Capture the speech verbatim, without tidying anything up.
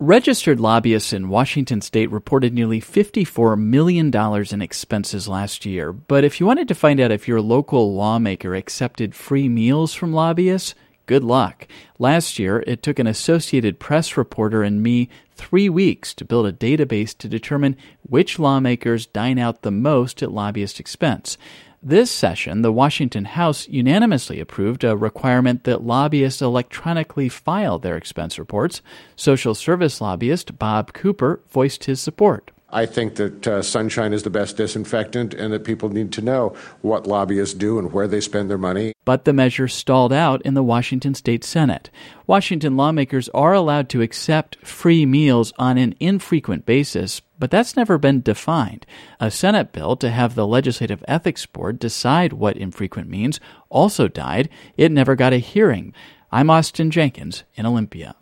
Registered lobbyists in Washington state reported nearly fifty-four million dollars in expenses last year. But if you wanted to find out if your local lawmaker accepted free meals from lobbyists, good luck. Last year, it took an Associated Press reporter and me three weeks to build a database to determine which lawmakers dine out the most at lobbyist expense. This session, the Washington House unanimously approved a requirement that lobbyists electronically file their expense reports. Social service lobbyist Bob Cooper voiced his support. I think that uh, sunshine is the best disinfectant and that people need to know what lobbyists do and where they spend their money. But the measure stalled out in the Washington State Senate. Washington lawmakers are allowed to accept free meals on an infrequent basis, but that's never been defined. A Senate bill to have the Legislative Ethics Board decide what infrequent means also died. It never got a hearing. I'm Austin Jenkins in Olympia.